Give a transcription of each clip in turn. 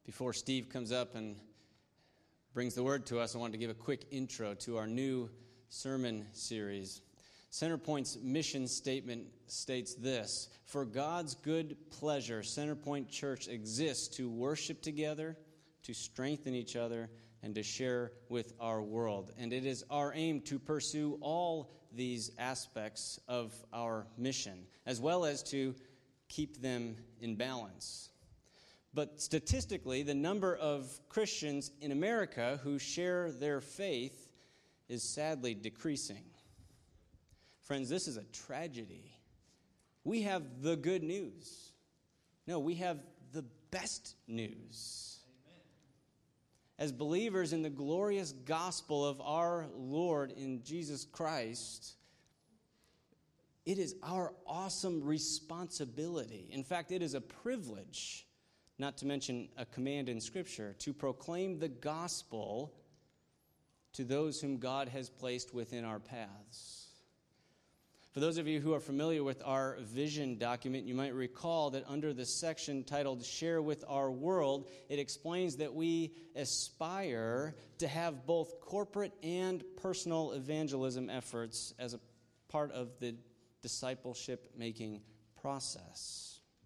Before Steve comes up and brings the word to us, I wanted to give a quick intro to our new sermon series. Centerpoint's mission statement states this: for God's good pleasure, Centerpoint Church exists to worship together, to strengthen each other, and to share with our world. And it is our aim to pursue all these aspects of our mission, as well as to keep them in balance. But statistically, the number of Christians in America who share their faith is sadly decreasing. Friends, this is a tragedy. We have the good news. No, we have the best news. Amen. As believers in the glorious gospel of our Lord in Jesus Christ, it is our awesome responsibility. In fact, it is a privilege, not to mention a command in Scripture, to proclaim the gospel to those whom God has placed within our paths. For those of you who are familiar with our vision document, you might recall that under the section titled Share with Our World, it explains that we aspire to have both corporate and personal evangelism efforts as a part of the discipleship-making process.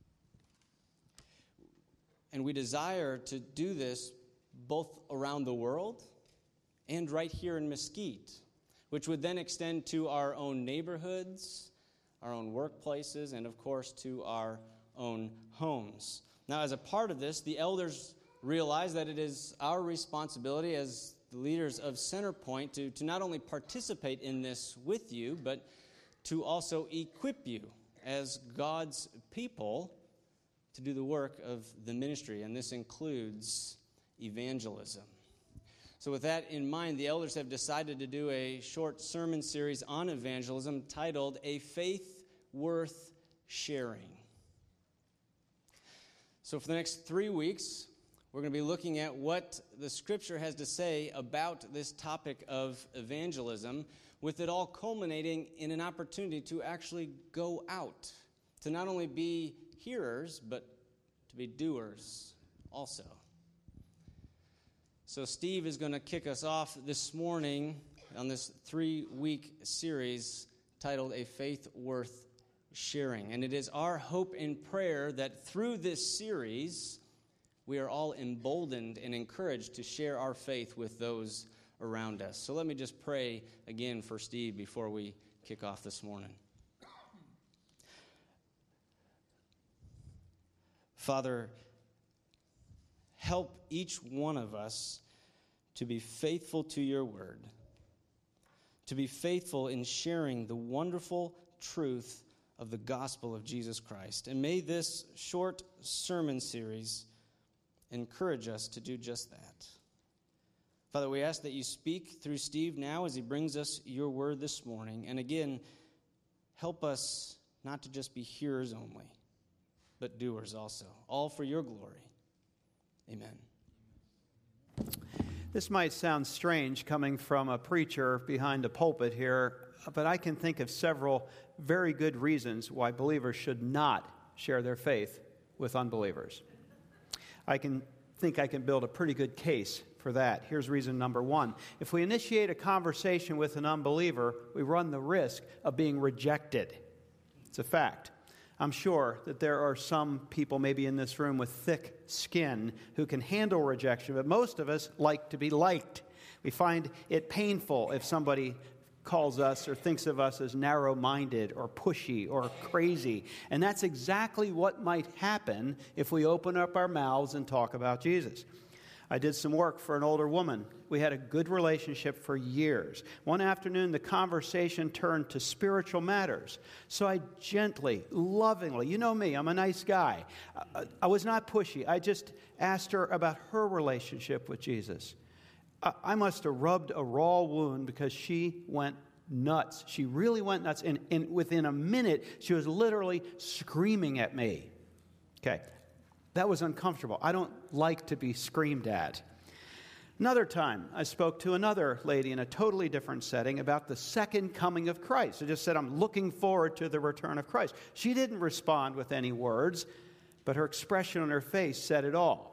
And we desire to do this both around the world and right here in Mesquite, which would then extend to our own neighborhoods, our own workplaces, and of course to our own homes. Now, as a part of this, the elders realize that it is our responsibility as the leaders of Centerpoint to not only participate in this with you, but to also equip you as God's people to do the work of the ministry, and this includes evangelism. So with that in mind, the elders have decided to do a short sermon series on evangelism titled A Faith Worth Sharing. So for the next 3 weeks, we're going to be looking at what the Scripture has to say about this topic of evangelism, with it all culminating in an opportunity to actually go out, to not only be hearers, but to be doers also. So Steve is going to kick us off this morning on this 3-week series titled A Faith Worth Sharing. And it is our hope and prayer that through this series, we are all emboldened and encouraged to share our faith with those around us. So let me just pray again for Steve before we kick off this morning. Father, help each one of us to be faithful to your word, to be faithful in sharing the wonderful truth of the gospel of Jesus Christ. And may this short sermon series encourage us to do just that. Father, we ask that you speak through Steve now as he brings us your word this morning. And again, help us not to just be hearers only, but doers also, all for your glory. Amen. This might sound strange coming from a preacher behind a pulpit here, but I can think of several very good reasons why believers should not share their faith with unbelievers. I can build a pretty good case for that. Here's reason number one. If we initiate a conversation with an unbeliever, we run the risk of being rejected. It's a fact. I'm sure that there are some people maybe in this room with thick skin who can handle rejection, but most of us like to be liked. We find it painful if somebody calls us or thinks of us as narrow-minded or pushy or crazy. And that's exactly what might happen if we open up our mouths and talk about Jesus. I did some work for an older woman. We had a good relationship for years. One afternoon, the conversation turned to spiritual matters. So I gently, lovingly, you know me, I'm a nice guy. I was not pushy. I just asked her about her relationship with Jesus. I must have rubbed a raw wound because she went nuts. She really went nuts. And within a minute, she was literally screaming at me. Okay. That was uncomfortable. I don't like to be screamed at. Another time, I spoke to another lady in a totally different setting about the second coming of Christ. I just said, I'm looking forward to the return of Christ. She didn't respond with any words, but her expression on her face said it all.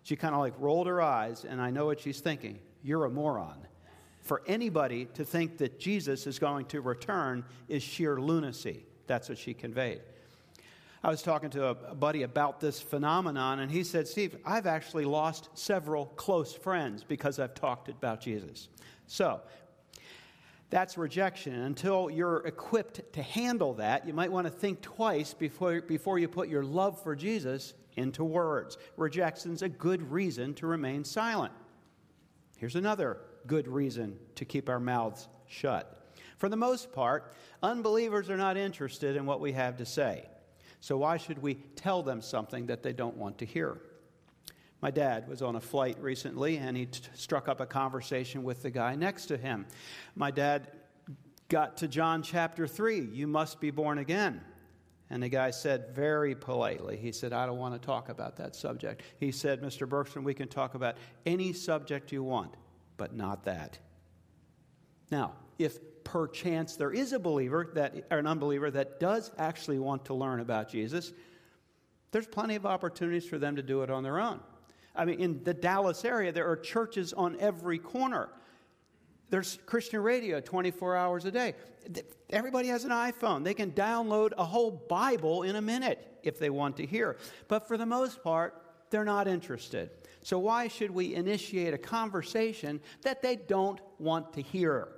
She kind of like rolled her eyes, and I know what she's thinking. You're a moron. For anybody to think that Jesus is going to return is sheer lunacy. That's what she conveyed. I was talking to a buddy about this phenomenon, and he said, Steve, I've actually lost several close friends because I've talked about Jesus. So, that's rejection. And until you're equipped to handle that, you might want to think twice before you put your love for Jesus into words. Rejection's a good reason to remain silent. Here's another good reason to keep our mouths shut. For the most part, unbelievers are not interested in what we have to say. So why should we tell them something that they don't want to hear? My dad was on a flight recently, and he struck up a conversation with the guy next to him. My dad got to John chapter 3, you must be born again. And the guy said very politely, he said, I don't want to talk about that subject. He said, Mr. Bergstrom, we can talk about any subject you want, but not that. Now, if perchance there is a believer or an unbeliever that does actually want to learn about Jesus, there's plenty of opportunities for them to do it on their own. I mean, in the Dallas area, there are churches on every corner. There's Christian radio 24 hours a day. Everybody has an iPhone. They can download a whole Bible in a minute if they want to hear. But for the most part, they're not interested. So why should we initiate a conversation that they don't want to hear?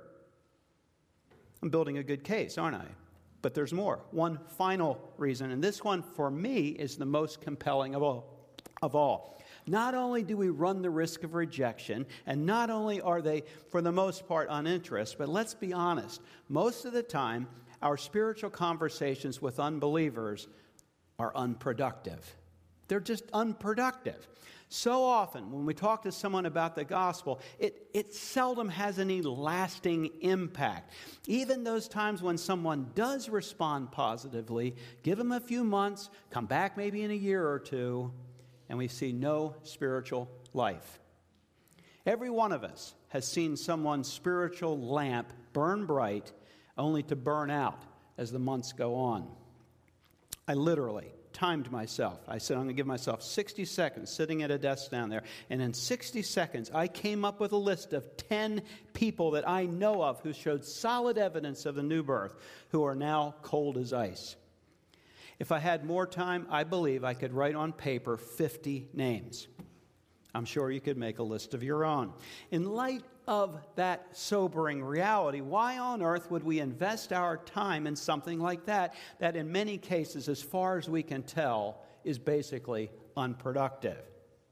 I'm building a good case, aren't I? But there's more. One final reason, and this one for me is the most compelling of all. Not only do we run the risk of rejection, and not only are they, for the most part, uninterested, but let's be honest, most of the time, our spiritual conversations with unbelievers are unproductive. They're just unproductive. So often, when we talk to someone about the gospel, it seldom has any lasting impact. Even those times when someone does respond positively, give them a few months, come back maybe in a year or two, and we see no spiritual life. Every one of us has seen someone's spiritual lamp burn bright, only to burn out as the months go on. I literally timed myself. I said, I'm going to give myself 60 seconds sitting at a desk down there. And in 60 seconds, I came up with a list of 10 people that I know of who showed solid evidence of the new birth, who are now cold as ice. If I had more time, I believe I could write on paper 50 names. I'm sure you could make a list of your own. In light of that sobering reality, why on earth would we invest our time in something like that in many cases, as far as we can tell, is basically unproductive?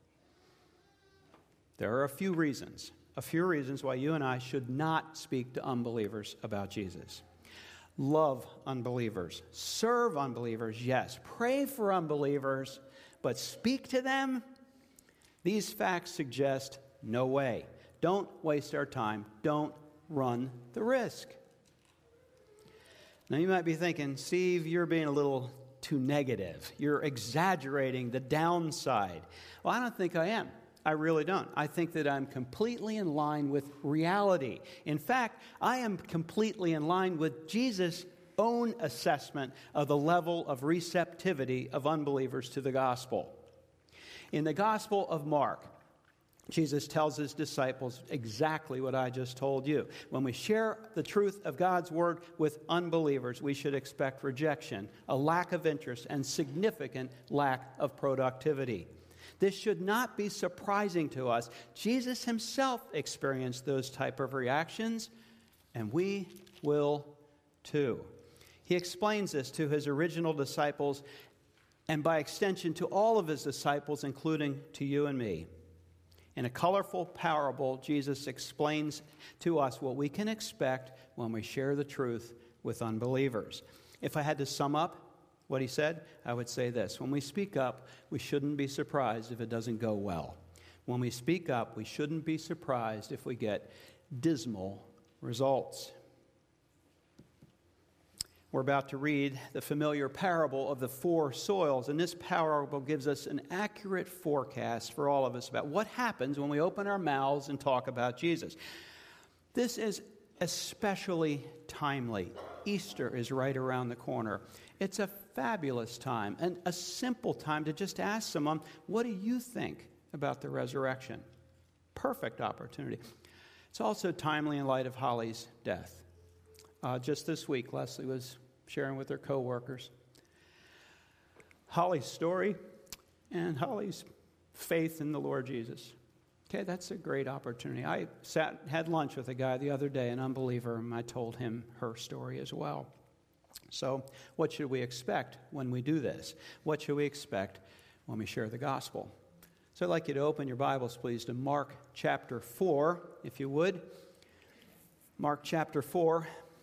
There are a few reasons why you and I should not speak to unbelievers about Jesus. Love unbelievers. Serve unbelievers, yes. Pray for unbelievers, but speak to them? These facts suggest no way. Don't waste our time. Don't run the risk. Now you might be thinking, Steve, you're being a little too negative. You're exaggerating the downside. Well, I don't think I am. I really don't. I think that I'm completely in line with reality. In fact, I am completely in line with Jesus' own assessment of the level of receptivity of unbelievers to the gospel. In the Gospel of Mark, Jesus tells his disciples exactly what I just told you. When we share the truth of God's word with unbelievers, we should expect rejection, a lack of interest, and significant lack of productivity. This should not be surprising to us. Jesus himself experienced those type of reactions, and we will too. He explains this to his original disciples, and by extension to all of his disciples, including to you and me. In a colorful parable, Jesus explains to us what we can expect when we share the truth with unbelievers. If I had to sum up what he said, I would say this. When we speak up, we shouldn't be surprised if it doesn't go well. When we speak up, we shouldn't be surprised if we get dismal results. We're about to read the familiar parable of the 4 soils, and this parable gives us an accurate forecast for all of us about what happens when we open our mouths and talk about Jesus. This is especially timely. Easter is right around the corner. It's a fabulous time and a simple time to just ask someone, what do you think about the resurrection. Perfect opportunity. It's also timely in light of Holly's death. Just this week, Leslie was sharing with her co-workers Holly's story and Holly's faith in the Lord Jesus. Okay, that's a great opportunity. I had lunch with a guy the other day, an unbeliever, and I told him her story as well. So what should we expect when we do this? What should we expect when we share the gospel? So I'd like you to open your Bibles, please, to Mark chapter 4, if you would. Mark chapter 4.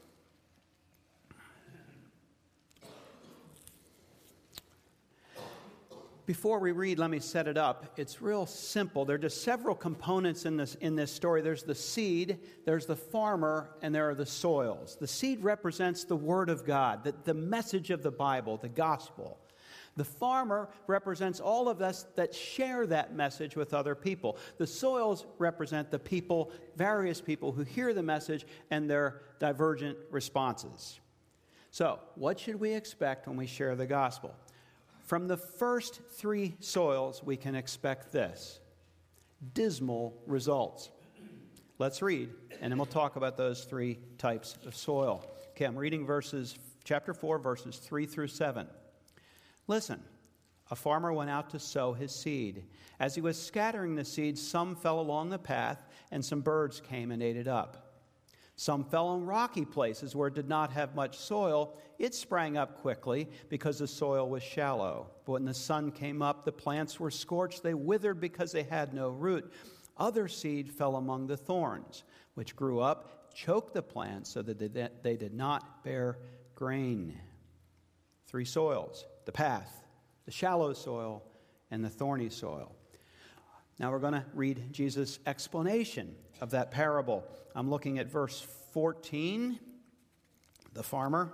Before we read, let me set it up. It's real simple. There are just several components in this story. There's the seed, there's the farmer, and there are the soils. The seed represents the Word of God, the message of the Bible, the gospel. The farmer represents all of us that share that message with other people. The soils represent the people, various people who hear the message and their divergent responses. So, what should we expect when we share the gospel? From the first three soils, we can expect this: dismal results. Let's read, and then we'll talk about those three types of soil. Okay, I'm reading chapter 4, verses 3 through 7. Listen, a farmer went out to sow his seed. As he was scattering the seed, some fell along the path, and some birds came and ate it up. Some fell on rocky places where it did not have much soil. It sprang up quickly because the soil was shallow. But when the sun came up, the plants were scorched. They withered because they had no root. Other seed fell among the thorns, which grew up, choked the plants so that they did not bear grain. Three soils: the path, the shallow soil, and the thorny soil. Now we're going to read Jesus' explanation of that parable. I'm looking at verse 14. The farmer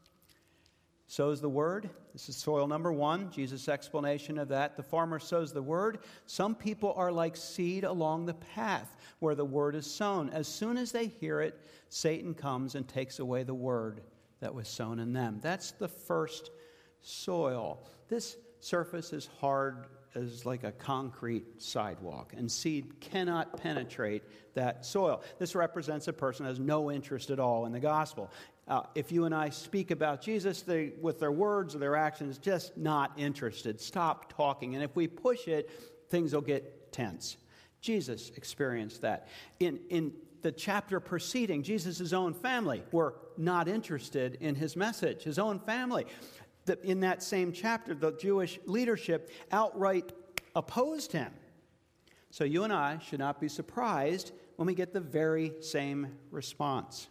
sows the word. This is soil number 1, Jesus' explanation of that. The farmer sows the word. Some people are like seed along the path where the word is sown. As soon as they hear it, Satan comes and takes away the word that was sown in them. That's the first soil. This surface is hard as like a concrete sidewalk, and seed cannot penetrate that soil. This represents a person who has no interest at all in the gospel. If you and I speak about Jesus, with their words or their actions, just not interested. Stop talking. And if we push it, things will get tense. Jesus experienced that. In the chapter preceding, Jesus' own family were not interested in his message. His own family. In that same chapter, the Jewish leadership outright opposed him. So you and I should not be surprised when we get the very same response.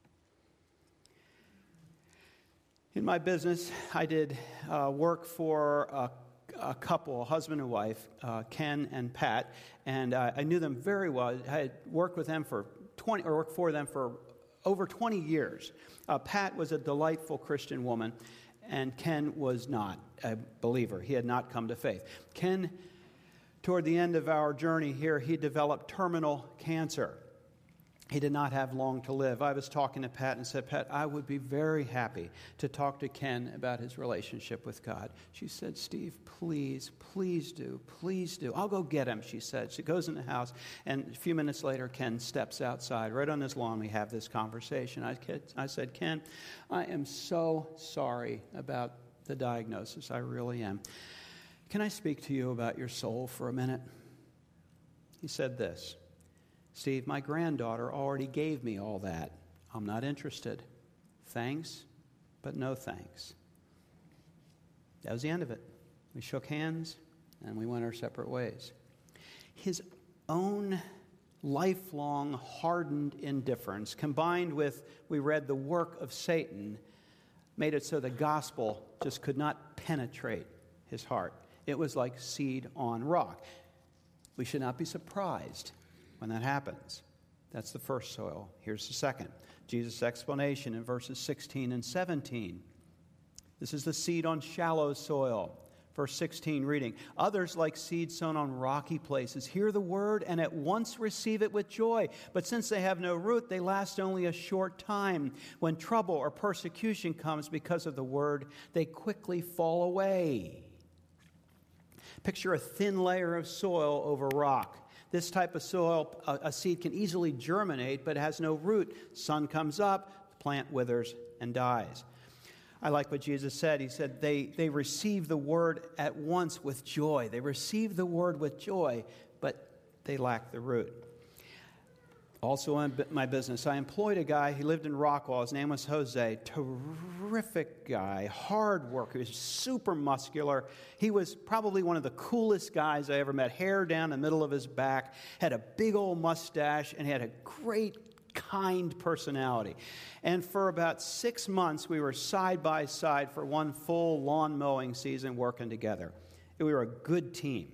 In my business, I did work for a couple, a husband and wife, Ken and Pat, and I knew them very well. I had worked with them worked for them for over 20 years. Pat was a delightful Christian woman, and Ken was not a believer. He had not come to faith. Ken, toward the end of our journey here, he developed terminal cancer. He did not have long to live. I was talking to Pat and said, Pat, I would be very happy to talk to Ken about his relationship with God. She said, Steve, please do. I'll go get him, she said. She goes in the house, and a few minutes later, Ken steps outside. Right on this lawn, we have this conversation. I said, Ken, I am so sorry about the diagnosis. I really am. Can I speak to you about your soul for a minute? He said this: Steve, my granddaughter already gave me all that. I'm not interested. Thanks, but no thanks. That was the end of it. We shook hands, and we went our separate ways. His own lifelong hardened indifference, combined with, we read, the work of Satan, made it so the gospel just could not penetrate his heart. It was like seed on rock. We should not be surprised when that happens. That's the first soil. Here's the second. Jesus' explanation in verses 16 and 17. This is the seed on shallow soil. Verse 16 reading, others like seed sown on rocky places hear the word and at once receive it with joy. But since they have no root, they last only a short time. When trouble or persecution comes because of the word, they quickly fall away. Picture a thin layer of soil over rock. This type of soil, a seed can easily germinate, but it has no root. Sun comes up, the plant withers and dies. I like what Jesus said. He said they receive the word at once with joy. They receive the word with joy, but they lack the root. Also in my business, I employed a guy. He lived in Rockwall. His name was Jose. Terrific guy, hard worker. He was super muscular. He was probably one of the coolest guys I ever met. Hair down the middle of his back, had a big old mustache, and had a great, kind personality. And for about 6 months, we were side by side for one full lawn mowing season working together. We were a good team.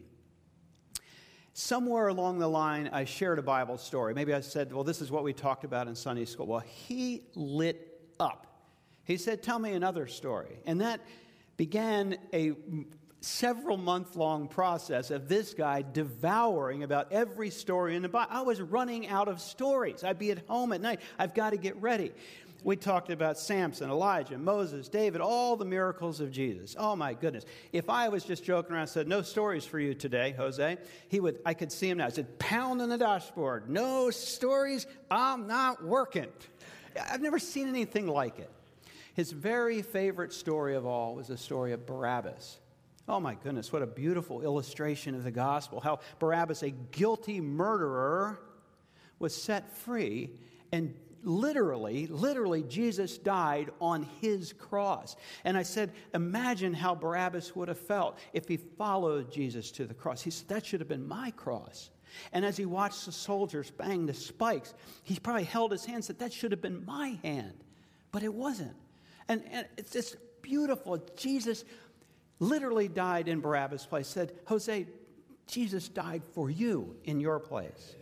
Somewhere along the line, I shared a Bible story. Maybe I said, well, this is what we talked about in Sunday school. Well, he lit up. He said, tell me another story. And that began a several-month-long process of this guy devouring about every story in the Bible. I was running out of stories. I'd be at home at night. I've got to get ready. We talked about Samson, Elijah, Moses, David, all the miracles of Jesus. Oh, my goodness. If I was just joking around and said, no stories for you today, Jose, I could see him now. He said, pound on the dashboard. No stories, I'm not working. I've never seen anything like it. His very favorite story of all was the story of Barabbas. Oh, my goodness, what a beautiful illustration of the gospel. How Barabbas, a guilty murderer, was set free, and literally, Jesus died on his cross. And I said, imagine how Barabbas would have felt if he followed Jesus to the cross. He said, that should have been my cross. And as he watched the soldiers bang the spikes, he probably held his hand and said, that should have been my hand. But it wasn't. And it's just beautiful. Jesus literally died in Barabbas' place. Said, Jose, Jesus died for you in your place.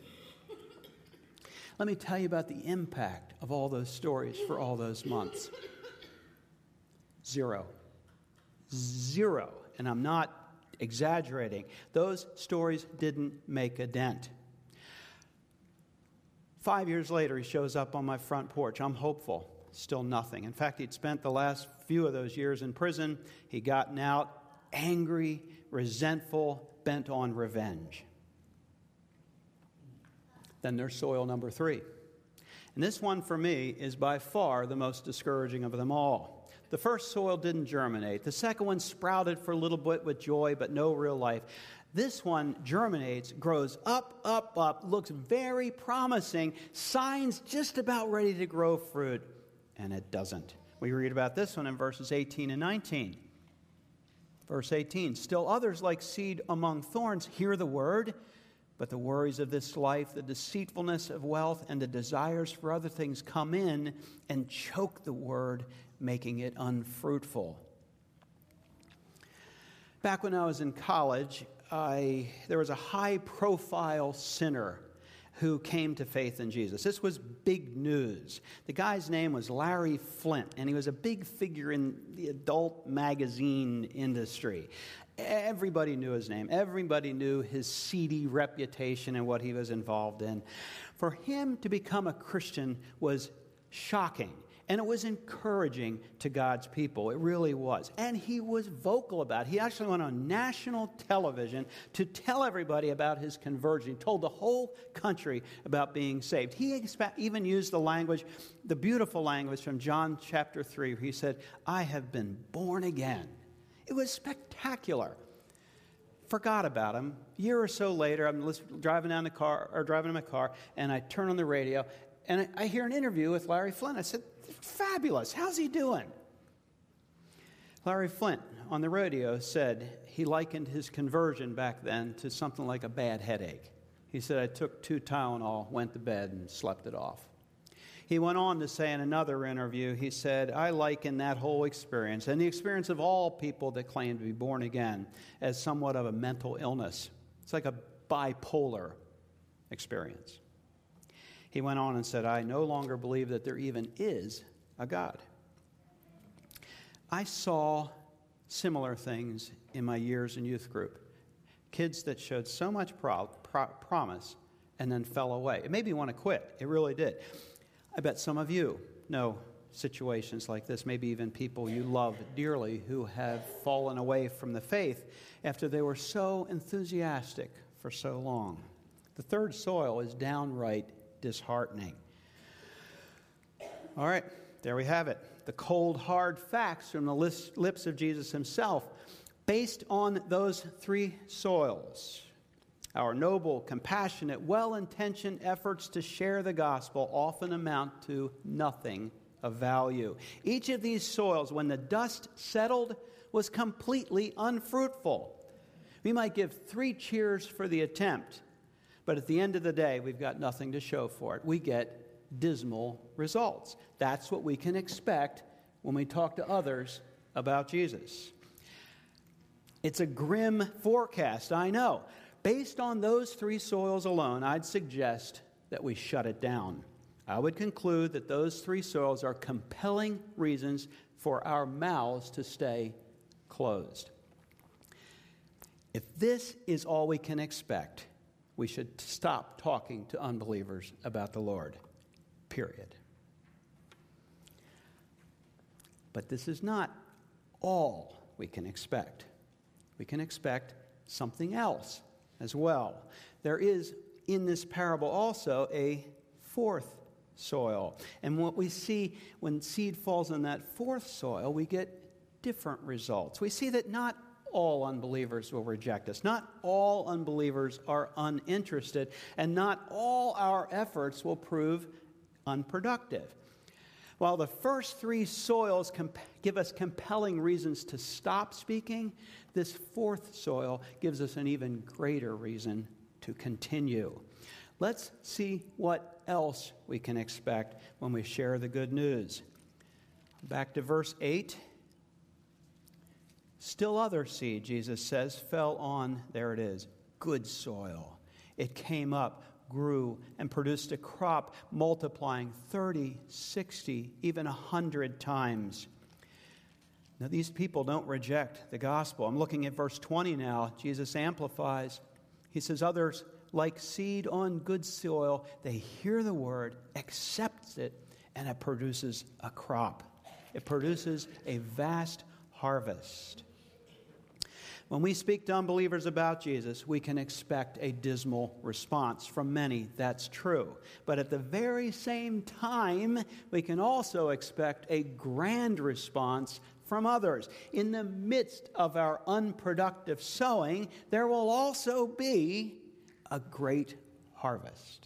Let me tell you about the impact of all those stories for all those months. Zero. And I'm not exaggerating. Those stories didn't make a dent. 5 years later, he shows up on my front porch. I'm hopeful. Still nothing. In fact, he'd spent the last few of those years in prison. He'd gotten out angry, resentful, bent on revenge. Then there's soil number 3. And this one for me is by far the most discouraging of them all. The first soil didn't germinate. The second one sprouted for a little bit with joy, but no real life. This one germinates, grows up, looks very promising, signs just about ready to grow fruit, and it doesn't. We read about this one in verses 18 and 19. Verse 18, still others like seed among thorns hear the word, but the worries of this life, the deceitfulness of wealth, and the desires for other things come in and choke the word, making it unfruitful. Back when I was in college, there was a high-profile sinner who came to faith in Jesus. This was big news. The guy's name was Larry Flynt, and he was a big figure in the adult magazine industry. Everybody knew his name. Everybody knew his seedy reputation and what he was involved in. For him to become a Christian was shocking, and it was encouraging to God's people. It really was. And he was vocal about it. He actually went on national television to tell everybody about his conversion. He told the whole country about being saved. He even used the beautiful language from John chapter 3, where he said, I have been born again. It was spectacular. Forgot about him. A year or so later, I'm driving in my car, and I turn on the radio, and I hear an interview with Larry Flynt. I said, fabulous. How's he doing? Larry Flynt on the radio said he likened his conversion back then to something like a bad headache. He said, I took 2 Tylenol, went to bed, and slept it off. He went on to say in another interview, he said, I liken that whole experience and the experience of all people that claim to be born again as somewhat of a mental illness. It's like a bipolar experience. He went on and said, I no longer believe that there even is a God. I saw similar things in my years in youth group. Kids that showed so much promise and then fell away. It made me want to quit. It really did. I bet some of you know situations like this, maybe even people you love dearly who have fallen away from the faith after they were so enthusiastic for so long. The third soil is downright disheartening. All right, there we have it. The cold, hard facts from the lips of Jesus himself, based on those three soils. Our noble, compassionate, well-intentioned efforts to share the gospel often amount to nothing of value. Each of these soils, when the dust settled, was completely unfruitful. We might give 3 cheers for the attempt, but at the end of the day, we've got nothing to show for it. We get dismal results. That's what we can expect when we talk to others about Jesus. It's a grim forecast, I know. Based on those 3 soils alone, I'd suggest that we shut it down. I would conclude that those 3 soils are compelling reasons for our mouths to stay closed. If this is all we can expect, we should stop talking to unbelievers about the Lord. Period. But this is not all we can expect. We can expect something else as well. There is in this parable also a 4th soil. And what we see when seed falls on that 4th soil, we get different results. We see that not all unbelievers will reject us. Not all unbelievers are uninterested, and not all our efforts will prove unproductive. While the first 3 soils give us compelling reasons to stop speaking, this 4th soil gives us an even greater reason to continue. Let's see what else we can expect when we share the good news. Back to verse 8. Still other seed, Jesus says, fell on, there it is, good soil. It came up, grew, and produced a crop, multiplying 30, 60, even 100 times. Now, these people don't reject the gospel. I'm looking at verse 20 now. Jesus amplifies. He says, others, like seed on good soil, they hear the word, accept it, and it produces a crop. It produces a vast harvest. When we speak to unbelievers about Jesus, we can expect a dismal response from many. That's true. But at the very same time, we can also expect a grand response from others. In the midst of our unproductive sowing, there will also be a great harvest.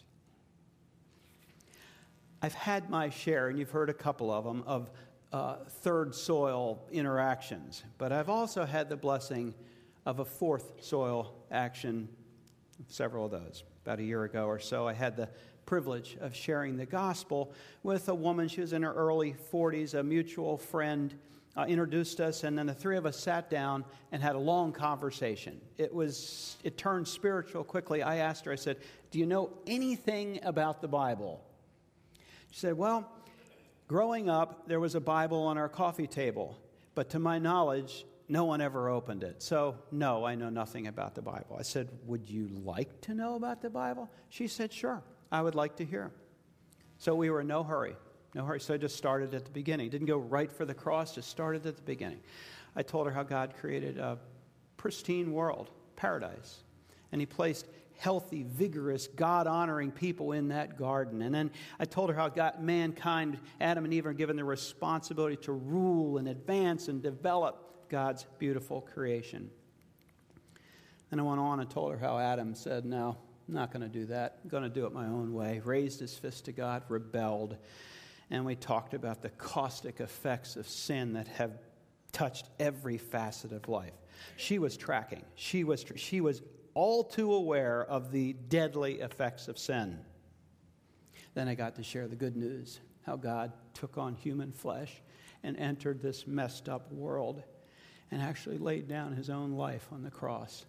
I've had my share, and you've heard a couple of them, of third soil interactions. But I've also had the blessing of a 4th soil action, several of those. About a year ago or so, I had the privilege of sharing the gospel with a woman. She was in her early 40s, a mutual friend introduced us, and then the 3 of us sat down and had a long conversation. It turned spiritual quickly. I asked her, I said, do you know anything about the Bible? She said, well, growing up, there was a Bible on our coffee table, but to my knowledge, no one ever opened it. So, no, I know nothing about the Bible. I said, would you like to know about the Bible? She said, sure, I would like to hear. So we were in no hurry. So I just started at the beginning. Didn't go right for the cross, just started at the beginning. I told her how God created a pristine world, paradise. And he placed healthy, vigorous, God-honoring people in that garden. And then I told her how mankind, Adam and Eve, are given the responsibility to rule and advance and develop God's beautiful creation. And I went on and told her how Adam said, no, I'm not going to do that. I'm going to do it my own way. Raised his fist to God, rebelled. And we talked about the caustic effects of sin that have touched every facet of life. She was tracking. She was all too aware of the deadly effects of sin. Then I got to share the good news, how God took on human flesh and entered this messed up world and actually laid down his own life on the cross.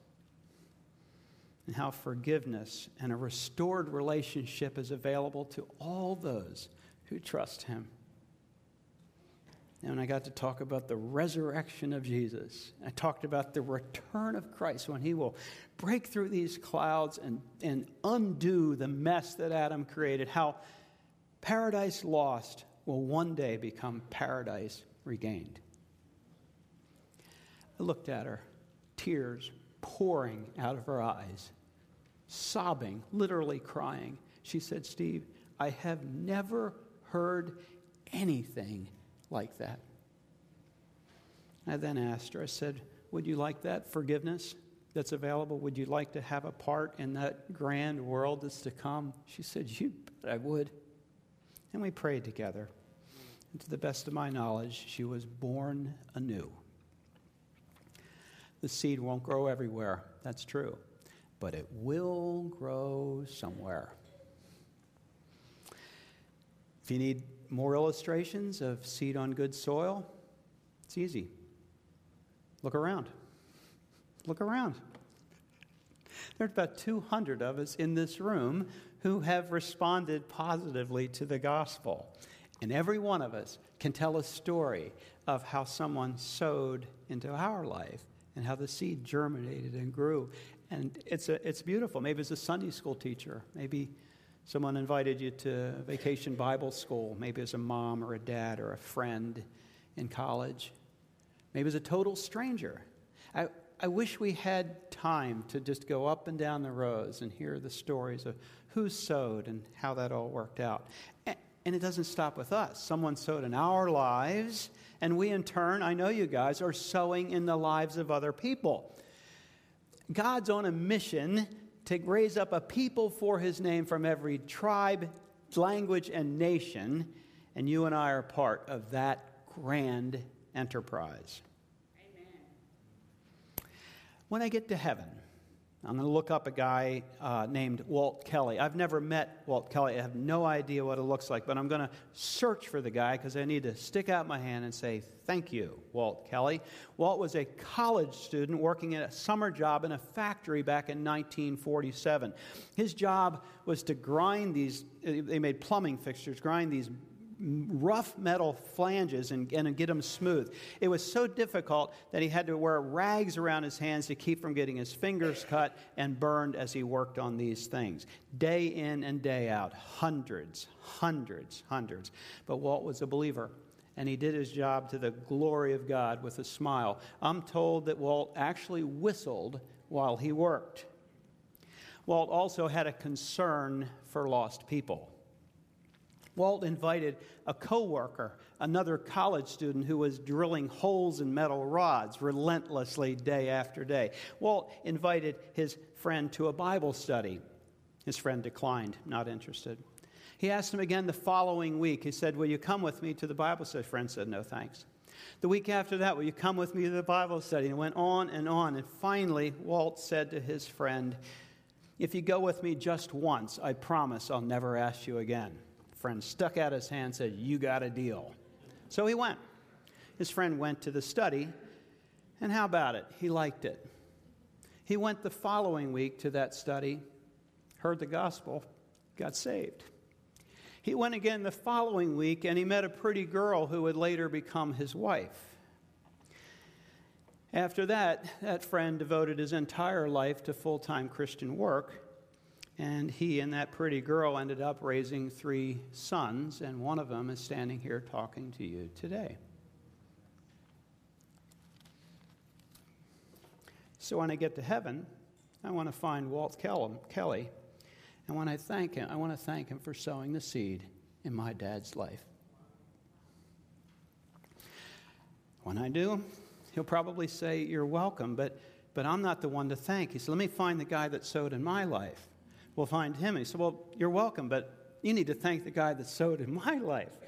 And how forgiveness and a restored relationship is available to all those who trust him. And I got to talk about the resurrection of Jesus. I talked about the return of Christ when he will break through these clouds and undo the mess that Adam created. How paradise lost will one day become paradise regained. I looked at her, tears pouring out of her eyes, sobbing, literally crying. She said, "Steve, I have never heard anything like that." I then asked her, I said, "Would you like that forgiveness that's available? Would you like to have a part in that grand world that's to come?" She said, "You bet I would." And we prayed together. And to the best of my knowledge, she was born anew. The seed won't grow everywhere, that's true, but it will grow somewhere. If you need more illustrations of seed on good soil, it's easy. Look around. Look around. There's about 200 of us in this room who have responded positively to the gospel. And every one of us can tell a story of how someone sowed into our life and how the seed germinated and grew. And it's beautiful. Maybe as a Sunday school teacher, maybe someone invited you to vacation Bible school, maybe as a mom or a dad or a friend in college, maybe as a total stranger. I wish we had time to just go up and down the rows and hear the stories of who sowed and how that all worked out. And it doesn't stop with us. Someone sowed in our lives, and we in turn, I know you guys, are sowing in the lives of other people. God's on a mission to raise up a people for his name from every tribe, language, and nation, and you and I are part of that grand enterprise. When I get to heaven, I'm going to look up a guy named Walt Kelly. I've never met Walt Kelly. I have no idea what it looks like, but I'm going to search for the guy because I need to stick out my hand and say, "Thank you, Walt Kelly." Walt was a college student working in a summer job in a factory back in 1947. His job was to grind they made plumbing fixtures, grind these rough metal flanges and get them smooth. It was so difficult that he had to wear rags around his hands to keep from getting his fingers cut and burned as he worked on these things. Day in and day out, hundreds. But Walt was a believer, and he did his job to the glory of God with a smile. I'm told that Walt actually whistled while he worked. Walt also had a concern for lost people. Walt invited a co-worker, another college student who was drilling holes in metal rods relentlessly day after day. Walt invited his friend to a Bible study. His friend declined, not interested. He asked him again the following week. He said, "Will you come with me to the Bible study?" His friend said, "No, thanks." The week after that, "Will you come with me to the Bible study?" And it went on. And finally, Walt said to his friend, "If you go with me just once, I promise I'll never ask you again." Friend stuck out his hand and said, "You got a deal." So he went. His friend went to the study, and how about it? He liked it. He went the following week to that study, heard the gospel, got saved. He went again the following week, and he met a pretty girl who would later become his wife. After that friend devoted his entire life to full-time Christian work. And he and that pretty girl ended up raising 3 sons, and one of them is standing here talking to you today. So when I get to heaven, I want to find Walt Kelly, and when I thank him, I want to thank him for sowing the seed in my dad's life. When I do, he'll probably say, "You're welcome," but I'm not the one to thank. He said, "Let me find the guy that sowed in my life. We'll find him." And he said, "Well, you're welcome, but you need to thank the guy that sowed in my life."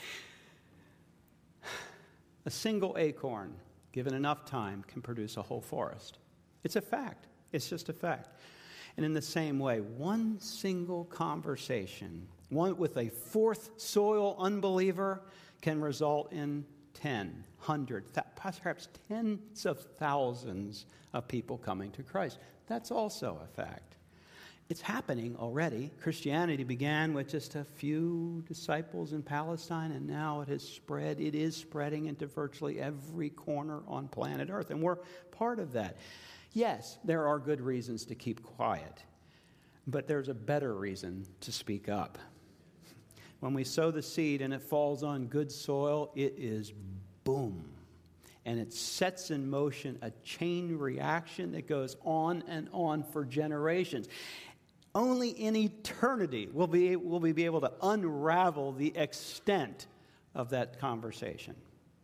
A single acorn, given enough time, can produce a whole forest. It's a fact. It's just a fact. And in the same way, one single conversation, one with a fourth soil unbeliever, can result in 10, 100, perhaps tens of thousands of people coming to Christ. That's also a fact. It's happening already. Christianity began with just a few disciples in Palestine, and now it has spread. It is spreading into virtually every corner on planet Earth, and we're part of that. Yes, there are good reasons to keep quiet, but there's a better reason to speak up. When we sow the seed and it falls on good soil, it is boom. And it sets in motion a chain reaction that goes on and on for generations. Only in eternity will we be able to unravel the extent of that conversation.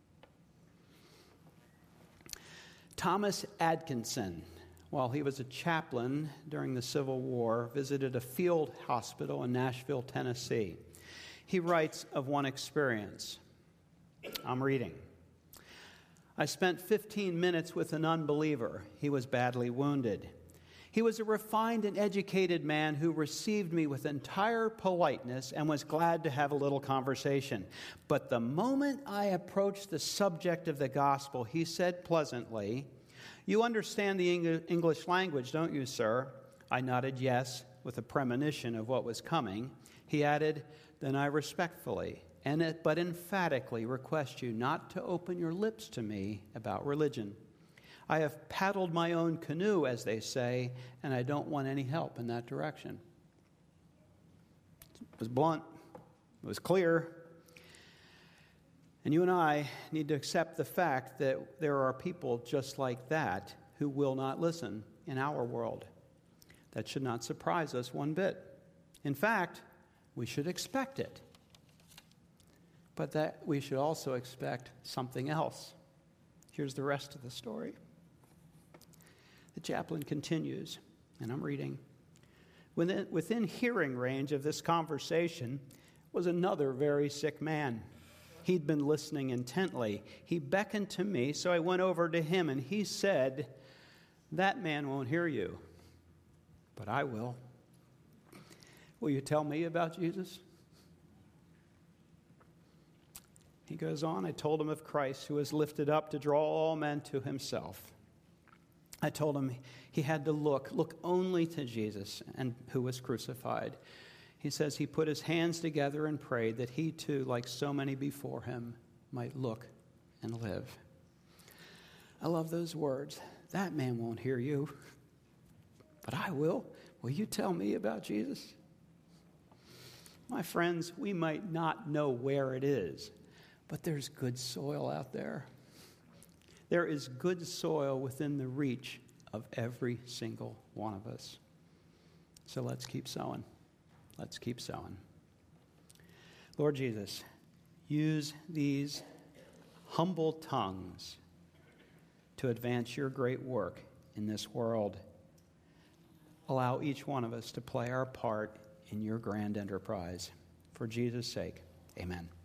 Thomas Atkinson, while he was a chaplain during the Civil War, visited a field hospital in Nashville, Tennessee. He writes of one experience. I'm reading. I spent 15 minutes with an unbeliever. He was badly wounded. He was a refined and educated man who received me with entire politeness and was glad to have a little conversation. But the moment I approached the subject of the gospel, he said pleasantly, "You understand the English language, don't you, sir?" I nodded yes, with a premonition of what was coming. He added, "Then I respectfully but emphatically request you not to open your lips to me about religion. I have paddled my own canoe, as they say, and I don't want any help in that direction." It was blunt. It was clear. And you and I need to accept the fact that there are people just like that who will not listen in our world. That should not surprise us one bit. In fact, we should expect it. But that we should also expect something else. Here's the rest of the story. The chaplain continues, and I'm reading. Within hearing range of this conversation was another very sick man. He'd been listening intently. He beckoned to me, so I went over to him, and he said, "That man won't hear you, but I will. Will you tell me about Jesus?" He goes on, I told him of Christ, who was lifted up to draw all men to himself. I told him he had to look only to Jesus, and who was crucified. He says he put his hands together and prayed that he too, like so many before him, might look and live. I love those words. That man won't hear you, but I will. Will you tell me about Jesus? My friends, we might not know where it is, but there's good soil out there. There is good soil within the reach of every single one of us. So let's keep sowing. Let's keep sowing. Lord Jesus, use these humble tongues to advance your great work in this world. Allow each one of us to play our part in your grand enterprise. For Jesus' sake, amen.